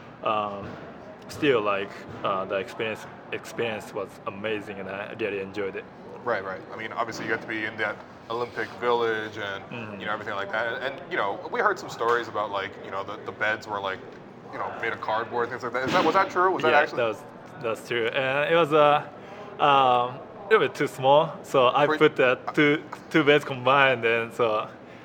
um, still, like uh, the experience experience was amazing, and I really enjoyed it. Right, right. I mean, obviously, you got to be in that Olympic Village and Mhm. you know everything like that. And, and you know, we heard some stories about like you know the, the beds were like you know made of cardboard, things like that. Is that was that true? Was yeah, that actually? that was that's true, and it was a. Uh, um, a little bit too small, so I For- put the two two beds combined, and so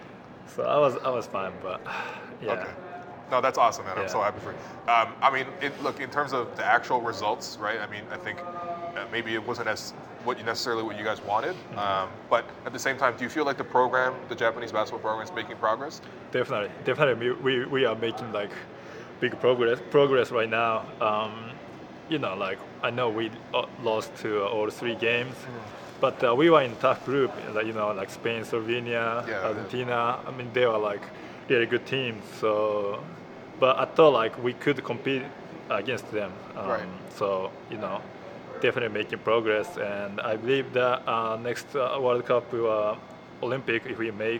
so I was I was fine, but yeah. Okay. No, that's awesome, man. I'm Yeah. so happy for you. Um, I mean, it, look, in terms of the actual results, right? I mean, I think uh, maybe it wasn't as what you necessarily what you guys wanted, Mm-hmm. um, but at the same time, do you feel like the program, the Japanese basketball program, is making progress? Definitely, definitely, we, we, we are making like big progress progress right now. Um, you know, like I know we uh, lost to uh, all three games, but uh, we were in a tough group. Like you know, like Spain, Slovenia, Yeah. Argentina. I mean, they were like really good teams. So, but I thought like we could compete against them. Um, Right. So you know, definitely making progress, and I believe that uh, next uh, World Cup, uh, Olympic, if we make,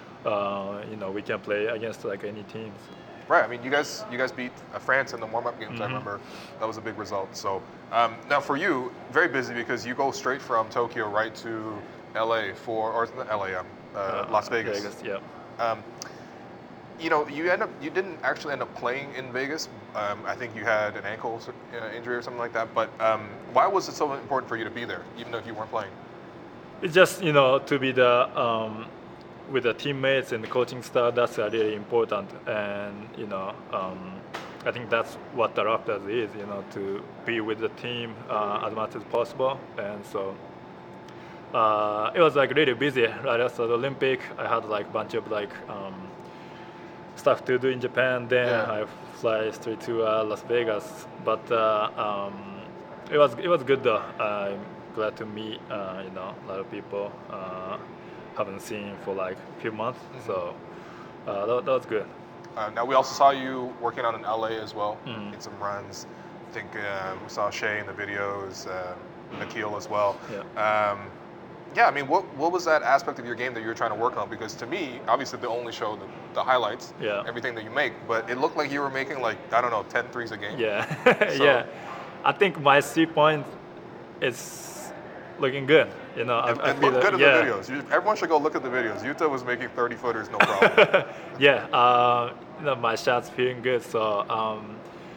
uh, you know, we can play against like any teams. Right. I mean, you guys, you guys beat uh, France in the warm-up games. I Mhm. remember that was a big result. So um, now for you, very busy because you go straight from Tokyo right to L A for, or not L A, um, uh, Las Vegas. yeah. Um, you know, you end up, you didn't actually end up playing in Vegas. Um, I think you had an ankle uh, injury or something like that. But um, why was it so important for you to be there, even though you weren't playing? it's just you know to be the um, with the teammates and the coaching staff. That's uh, really important, and you know. Um, I think that's what the Raptors is, you know, to be with the team uh, as much as possible. And so uh, it was like really busy right after the Olympic. I had like a bunch of like um, stuff to do in Japan. Then Yeah. I fly straight to uh, Las Vegas. But uh, um, it was it was good though. I'm glad to meet uh, you know a lot of people. Uh, haven't seen for like a few months, Mm-hmm. so uh, that, that was good. Uh, now we also saw you working on in L A as well, Mhm. made some runs. I think uh, we saw Shea in the videos, uh, Nikhil as well. Yeah. Um, yeah, I mean, what what was that aspect of your game that you were trying to work on? Because to me, obviously, they only show the, the highlights, Yeah. everything that you make, but it looked like you were making like I don't know, ten threes a game. Yeah, So- yeah. I think my three point is looking good. You know, And, I, I and feel look that- good at yeah. the videos. You, everyone should go look at the videos. Yuta was making thirty footers, no problem. Yeah, uh, you know, my shots feeling good, so um,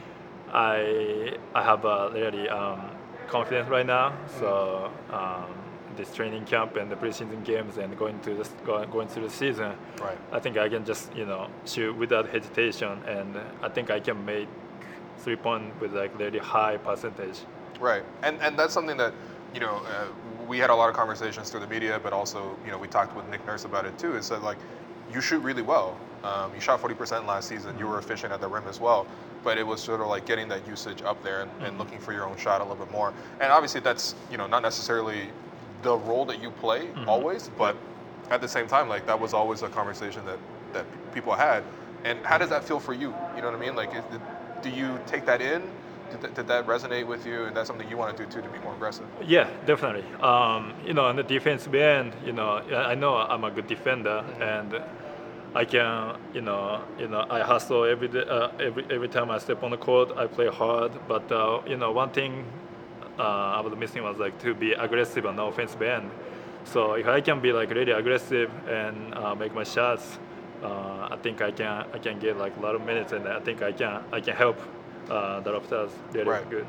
I I have a really um, confidence right now. So um, this training camp and the preseason games and going to this going, going through the season, Right. I think I can just you know shoot without hesitation, and I think I can make three point with like really high percentage. Right, and and that's something that you know uh, we had a lot of conversations through the media, but also you know we talked with Nick Nurse about it too. Is that like you shoot really well. Um, you shot forty percent last season. You were efficient at the rim as well, but it was sort of like getting that usage up there and, and looking for your own shot a little bit more. And obviously that's you know not necessarily the role that you play always, but at the same time like that was always a conversation that that people had. And how does that feel for you? You know what I mean? Like, is, do you take that in? Did that, did that resonate with you? And that's something you want to do too, to be more aggressive? Yeah, definitely. Um, you know, on the defensive end, you know, I I know I'm a good defender, and I can, you know, you know, I hustle every day, uh, every every time I step on the court. I play hard, but uh, you know, one thing uh, I was missing was like to be aggressive on the offensive end. So if I can be like really aggressive and uh, make my shots, uh, I think I can I can get like a lot of minutes, and I think I can I can help uh, the Raptors really Right. good.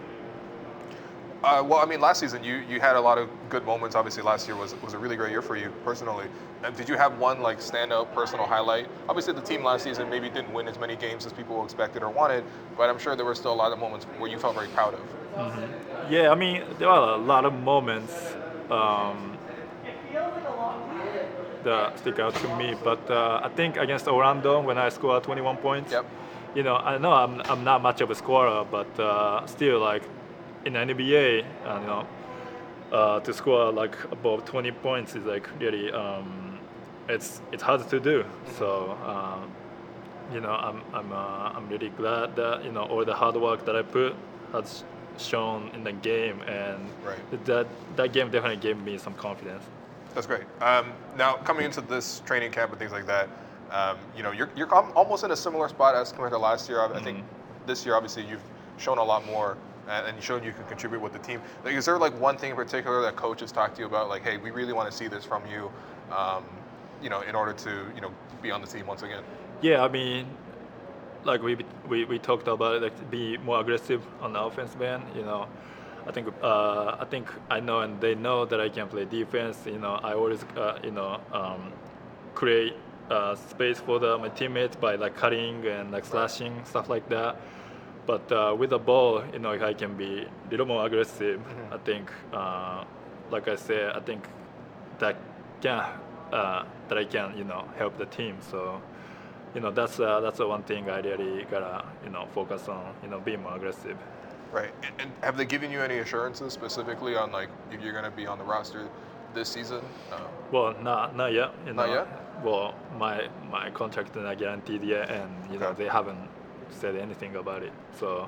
Uh, well, I mean, last season you, you had a lot of good moments. Obviously, last year was was a really great year for you personally. And did you have one like standout personal highlight? Obviously, the team last season maybe didn't win as many games as people expected or wanted, but I'm sure there were still a lot of moments where you felt very proud of. Yeah, I mean, there are a lot of moments um, that stick out to me. But uh, I think against Orlando, when I scored twenty-one points, Yep. you know, I know I'm, I'm not much of a scorer, but uh, still, like in N B A, uh, you know, uh, to score like above twenty points is like really, um, it's it's hard to do. So. Um, you know, I'm I'm uh, I'm really glad that you know all the hard work that I put has shown in the game, and Right. that that game definitely gave me some confidence. That's great. Um, now, coming into this training camp and things like that, um, you know, you're you're al- almost in a similar spot as compared to last year. I, I think this year, obviously, you've shown a lot more, and, and you showed you can contribute with the team. Like, is there like one thing in particular that coaches talk to you about? Like, hey, we really want to see this from you, um, you know, in order to you know be on the team once again. Yeah, I mean, like we we, we talked about it, like be more aggressive on the offensive end. You know, I think uh, I think I know, and they know that I can play defense. You know, I always uh, you know um, create uh, space for the, my teammates by like cutting and like slashing stuff like that. But uh, with the ball, you know, if I can be a little more aggressive, I think, uh, like I said, I think that can uh, that I can you know help the team. So. You know, that's uh, that's the one thing I really gotta you know focus on. You know, being more aggressive. Right. And, and have they given you any assurances specifically on like if you're going to be on the roster this season? Uh, Well, not not yet. You know. Not yet? Well, my my contract is not guaranteed yet, and you know Okay. they haven't said anything about it. So,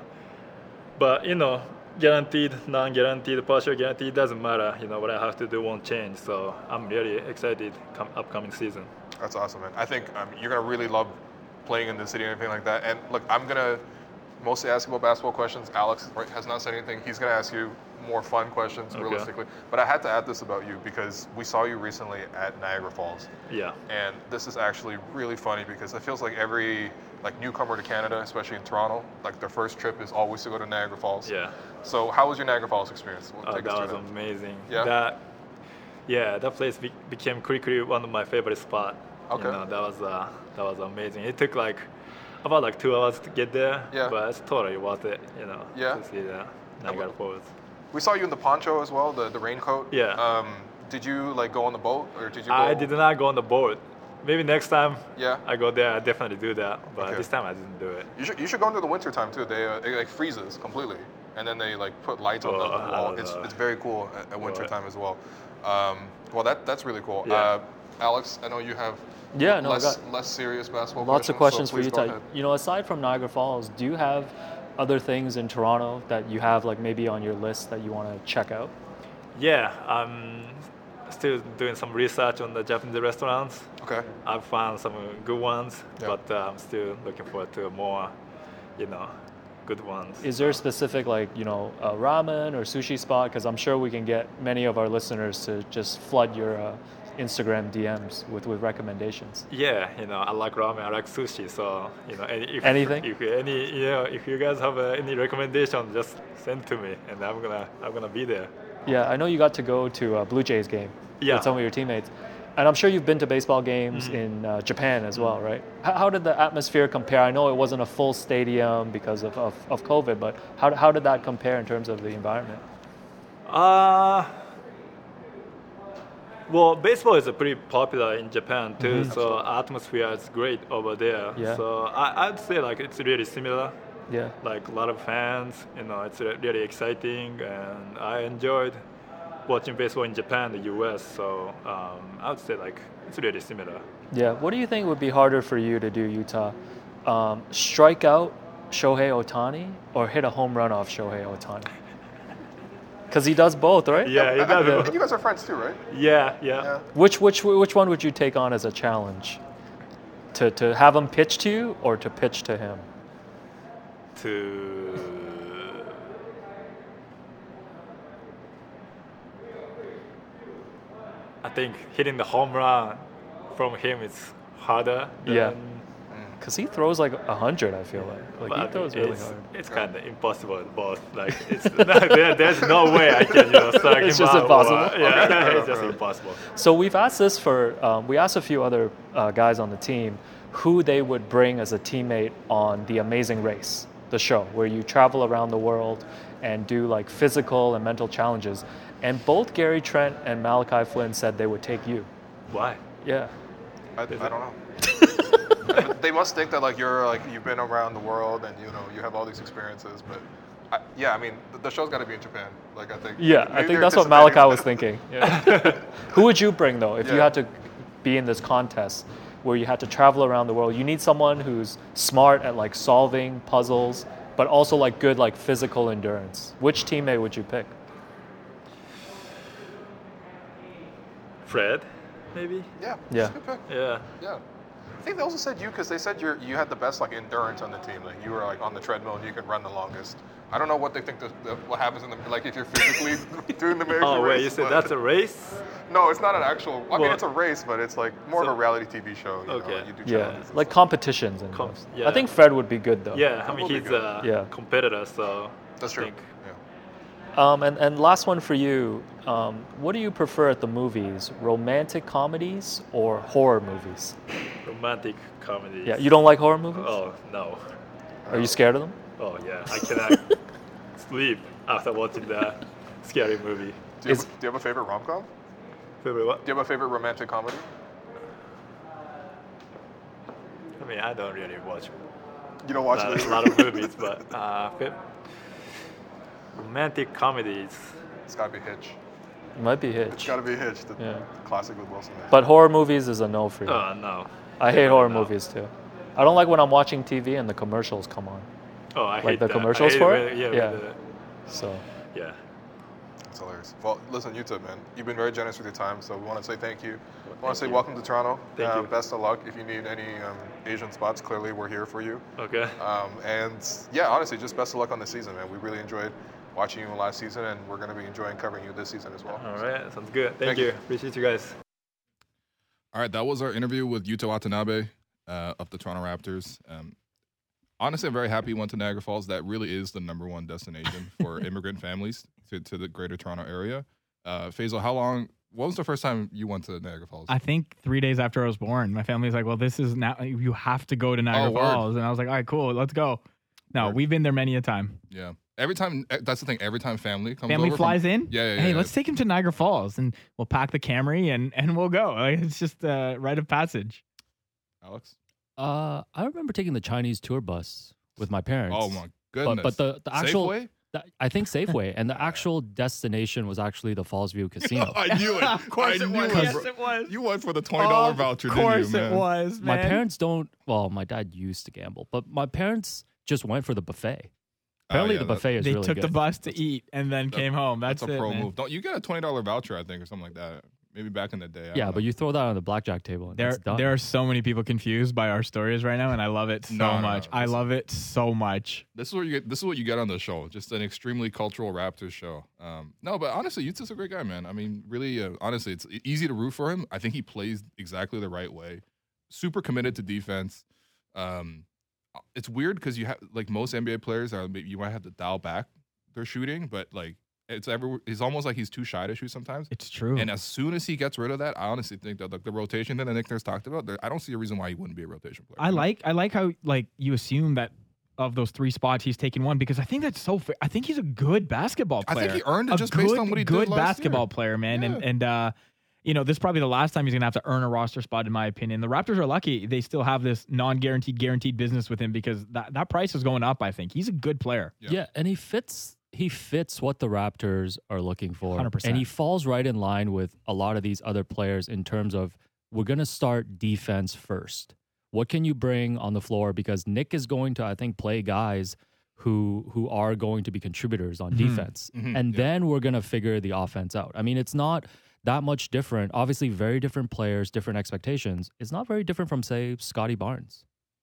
but you know, guaranteed, non-guaranteed, partial guaranteed doesn't matter. You know, what I have to do won't change. So I'm really excited come upcoming season. That's awesome, man. I think um, you're gonna really love playing in the city and everything like that. And look, I'm gonna mostly ask about basketball questions. Alex right, has not said anything. He's gonna ask you more fun questions, Okay. realistically. But I had to add this about you because we saw you recently at Niagara Falls, Yeah. and this is actually really funny because it feels like every like newcomer to Canada, especially in Toronto, like their first trip is always to go to Niagara Falls. Yeah. So how was your Niagara Falls experience? Well, Oh, take that us was through that. amazing. Yeah? That, Yeah, that place be- became quickly one of my favorite spots. Okay. You know, that was uh, that was amazing. It took like about like two hours to get there. Yeah. But it's totally worth it. You know. Yeah. To see the Niagara Falls. We saw you in the poncho as well, the, the raincoat. Yeah. Um, did you like go on the boat or did you? Go... I did not go on the boat. Maybe next time. Yeah. I go there, I definitely do that. But Okay. this time I didn't do it. You should you should go into the winter time too. They uh, it like freezes completely, and then they like put lights on the Oh, on the wall. uh, It's it's very cool at, at winter right. time as well. Um, well, that that's really cool. Yeah. Uh, Alex, I know you have Yeah, no, I less got less serious basketball. lots of questions questions, so for you. please go Ty. ahead. You know, aside from Niagara Falls, do you have other things in Toronto that you have like maybe on your list that you want to check out? Yeah, I'm still doing some research on the Japanese restaurants. Okay. I've found some good ones, Yeah. but uh, I'm still looking forward to more, you know, good ones. Is there a specific like you know a ramen or sushi spot? Because I'm sure we can get many of our listeners to just flood your uh, Instagram D Ms with, with recommendations. Yeah, you know, I like ramen, I like sushi, so you know, any, if, Anything? If any, you know, if you guys have uh, any recommendation, just send to me, and I'm gonna, I'm gonna be there. Yeah, I know you got to go to a Blue Jays game Yeah. with some of your teammates. And I'm sure you've been to baseball games Mm-hmm. in uh, Japan as well, right? How, how did the atmosphere compare? I know it wasn't a full stadium because of, of, of COVID, but how, how did that compare in terms of the environment? Uh, well, baseball is uh, pretty popular in Japan too, so atmosphere is great over there. Mm-hmm. Yeah. So I, I'd say like it's really similar. Yeah. Like a lot of fans, you know, it's re- really exciting, and I enjoyed watching baseball in Japan, the U S. So um, I would say like it's really similar. Yeah. What do you think would be harder for you to do, Utah? Um, strike out Shohei Ohtani or hit a home run off Shohei Ohtani? Because he does both, right? Yeah, it I- I- does. You guys are friends too, right? Yeah, yeah. Yeah. Which which which one would you take on as a challenge? To to have him pitch to you or to pitch to him? To I think hitting the home run from him is harder. Yeah. than- Because he throws like a hundred, I feel like. Like but he I throws mean, really it's, hard. It's kind of impossible both. Like it's there, there's no way I can you know strike It's him just out or- impossible? yeah, Okay. it's just impossible. So we've asked this for, um, we asked a few other uh, guys on the team who they would bring as a teammate on The Amazing Race, the show, where you travel around the world and do like physical and mental challenges. And both Gary Trent and Malachi Flynn said they would take you. Why? Yeah. I, I don't know. They must think that like you're like you've been around the world and you know you have all these experiences, but I, yeah, I mean the, the show's got to be in Japan. Like I think. Yeah, I maybe think they're that's what anticipating Malachi was that. thinking. Yeah. Who would you bring though if you Yeah. had to be in this contest where you had to travel around the world? You need someone who's smart at like solving puzzles, but also like good like physical endurance. Which teammate would you pick? Fred, maybe. Yeah. Yeah. That's a good pick. Yeah. Yeah. I think they also said you because they said you you had the best like endurance on the team. Like you were like on the treadmill and you could run the longest. I don't know what they think the, the what happens in the like if you're physically doing the American Oh race. wait, you said but- that's a race? No, it's not an actual. I mean, Well- it's a race, but it's like more So- of a reality T V show. You Okay. know, you do Yeah, challenges and like stuff. competitions and Com- stuff. yeah. I think Fred would be good though. Yeah, I That mean will be he's good. a Yeah. competitor, so That's I true. think Yeah. Um, and, and last one for you. Um, what do you prefer at the movies? Romantic comedies or horror movies? romantic comedy. Yeah, you don't like horror movies? Oh no. Are you scared of them? Oh yeah, I cannot sleep after watching that scary movie. Do you, Is- have, do you have a favorite rom com? Favorite what? Do you have a favorite romantic comedy? I mean, I don't really watch You don't watch a it. lot of movies, but uh, fa- romantic comedies. It's gotta be Hitch. It might be It's Hitch. gotta be Hitch. The Yeah. classic with Will Smith. But horror movies is a no for you. Oh no. I hate horror no. movies too. I don't like when I'm watching T V and the commercials come on. Oh, I Like hate the that. commercials I hate for when- it? Yeah. Yeah. when the- So yeah. It's hilarious. Well, listen, Yuta, man, you've been very generous with your time, so we want to say thank you. We want Thank to say you. welcome to Toronto. Thank uh, you. Best of luck. If you need any um, Asian spots, clearly we're here for you. Okay. Um, and yeah, honestly, just best of luck on the season, man. We really enjoyed watching you last season, and we're going to be enjoying covering you this season as well. All right. Sounds good. Thank, Thank you. you. Appreciate you guys. All right, that was our interview with Yuta Watanabe uh, of the Toronto Raptors. Um, honestly, I'm very happy he went to Niagara Falls. That really is the number one destination for immigrant families to, to the greater Toronto area. Uh, Faisal, how long When was the first time you went to Niagara Falls? I think three days after I was born, my family's like, well, this is now, you have to go to Niagara Oh, word. Falls. And I was like, all right, cool, let's go. No, Word. we've been there many a time. Yeah. Every time, that's the thing. Every time family comes Family over flies from, in. Yeah, yeah, yeah. Hey, yeah. let's take him to Niagara Falls and we'll pack the Camry and, and we'll go. Like, it's just a rite of passage. Alex? Uh, I remember taking the Chinese tour bus with my parents. Oh, my goodness. But, but the, the actual, Safeway? the, I think Safeway, and the actual destination was actually the Fallsview Casino. I knew it. Of course I it knew was. it. Yes, it was. You went for the twenty dollars Of voucher, didn't you, course man? it was, My man. parents don't, well, my dad used to gamble, but my parents just went for the buffet. Apparently, Oh, yeah, the buffet is They really took good. the bus to eat and then came home. That's, That's a it, pro man. move. Don't you get a twenty dollars voucher, I think, or something like that. Maybe back in the day. I Yeah, don't but know. you throw that on the blackjack table and There, it's done. there are so many people confused by our stories right now, and I love it so No, no, much. no, I listen. love it so much. This is what you get. This is what you get on the show. Just an extremely cultural Raptors show. Um, no, but honestly, Uta's a great guy, man. I mean, really, uh, honestly, it's easy to root for him. I think he plays exactly the right way. Super committed to defense. Um, it's weird because you have like most N B A players are. You might have to dial back their shooting, but like it's ever. It's almost like he's too shy to shoot sometimes. It's true. And as soon as he gets rid of that, I honestly think that like the rotation that Nick Nurse talked about, there, I don't see a reason why he wouldn't be a rotation player. I like I like how like you assume that of those three spots he's taken one because I think that's so fair. I think he's a good basketball I player. think he earned it A just good, based on what he did good last basketball year. player, man. And Yeah. and uh you know, this is probably the last time he's gonna have to earn a roster spot, in my opinion. The Raptors are lucky they still have this non-guaranteed, guaranteed business with him because that, that price is going up, I think. He's a good player. Yeah. Yeah, and he fits he fits what the Raptors are looking for. one hundred percent. And he falls right in line with a lot of these other players in terms of we're going to start defense first. What can you bring on the floor? Because Nick is going to, I think, play guys who who are going to be contributors on defense. Mhm, And yeah. then we're going to figure the offense out. I mean, it's not that much different. Obviously, very different players, different expectations. It's not very different from, say, Scotty Barnes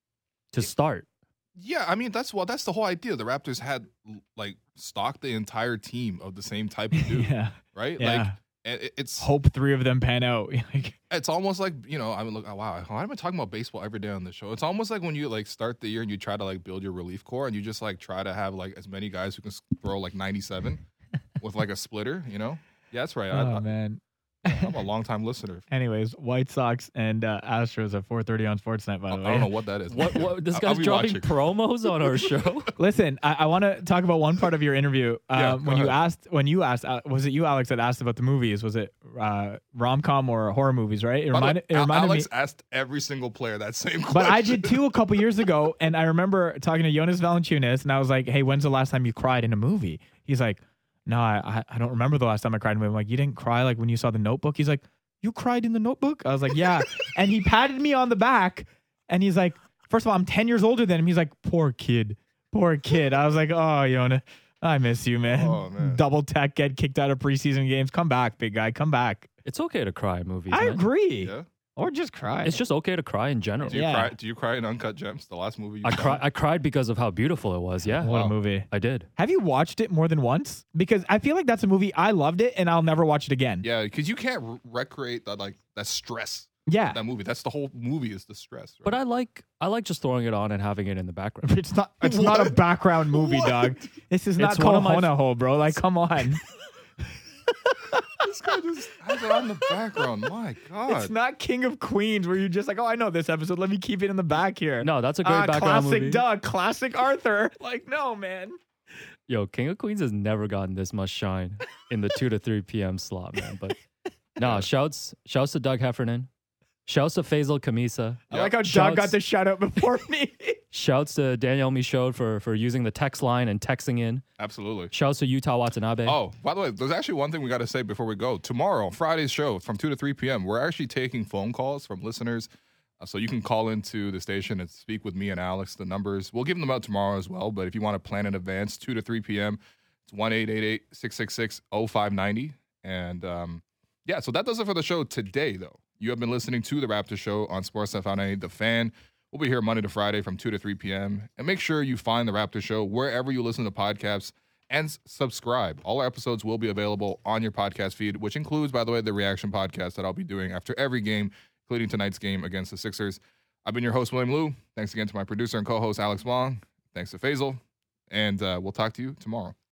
to start. Yeah, I mean that's well, that's the whole idea. The Raptors had like stocked the entire team of the same type of dude, yeah. right? Yeah. Like it, it's Hope three of them pan out. Like, it's almost like you know I mean look oh, wow why am I talking about baseball every day on this show? It's almost like when you like start the year and you try to like build your relief core and you just like try to have like as many guys who can throw like ninety-seven with like a splitter, you know? Yeah, that's right. I, oh I, man. I'm a long time listener. Anyways, White Sox and uh, Astros at four thirty on Sportsnet, by I the way. don't know what that is. What, what this I'll- I'll guy's be dropping watching. promos on our show. Listen, I, I want to talk about one part of your interview. Um, Yeah, go when you ahead. asked, when you asked, uh, was it you, Alex, that asked about the movies? Was it uh, rom com or horror movies? Right? It By the way, reminded, it Al- reminded Alex me. asked every single player that same question. But I did too a couple years ago, and I remember talking to Jonas Valanciunas, and I was like, "Hey, when's the last time you cried in a movie?" He's like, "No, I, I don't remember the last time I cried in a movie." I'm like, "You didn't cry like when you saw The Notebook?" He's like, "You cried in The Notebook?" I was like, "Yeah," and he patted me on the back, and he's like, first of all, I'm ten years older than him. He's like, "Poor kid, poor kid." I was like, "Oh, Jonas, I miss you, man." Oh, man. Double tech, get kicked out of preseason games. Come back, big guy. Come back. It's okay to cry in movies. I man. agree. Yeah. Or just cry. It's just okay to cry in general. Do you Yeah. cry? Do you cry in Uncut Gems, the last movie? You I saw? cried. I cried because of how beautiful it was. Yeah, what Wow. a movie. I did. Have you watched it more than once? Because I feel like that's a movie I loved it and I'll never watch it again. Yeah, because you can't re- recreate that like that stress. Yeah. That movie. That's the whole movie is the stress. Right? But I like I like just throwing it on and having it in the background. It's not it's not a What? background movie, What? dog. This is not It's one of my- Kohonaho, bro. Like, come on. this guy just has it on the background. My God. It's not King of Queens where you're just like, oh, I know this episode. Let me keep it in the back here. No, that's a great Ah, background classic movie. Doug, classic Arthur. Like, no, man. Yo, King of Queens has never gotten this much shine in the two to three p.m. slot, man. But no, shouts shouts to Doug Heffernan. Shouts to Faisal Kamisa. I Yep. like how Doug Shouts- got the shout out before me. Shouts to Danielle Michaud for for using the text line and texting in. Absolutely. Shouts to Utah Watanabe. Oh, by the way, there's actually one thing we got to say before we go. Tomorrow, Friday's show from two to three p.m., we're actually taking phone calls from listeners. Uh, so you can call into the station and speak with me and Alex. The numbers, we'll give them out tomorrow as well. But if you want to plan in advance, two to three p.m., it's one eight eight eight, six six six, oh five nine zero. And um, yeah, so that does it for the show today, though. You have been listening to The Raptor Show on Sportsnet five ninety The Fan. We'll be here Monday to Friday from two to three p.m. And make sure you find The Raptor Show wherever you listen to podcasts and s- subscribe. All our episodes will be available on your podcast feed, which includes, by the way, the reaction podcast that I'll be doing after every game, including tonight's game against the Sixers. I've been your host, William Liu. Thanks again to my producer and co-host, Alex Wong. Thanks to Faisal. And uh, we'll talk to you tomorrow.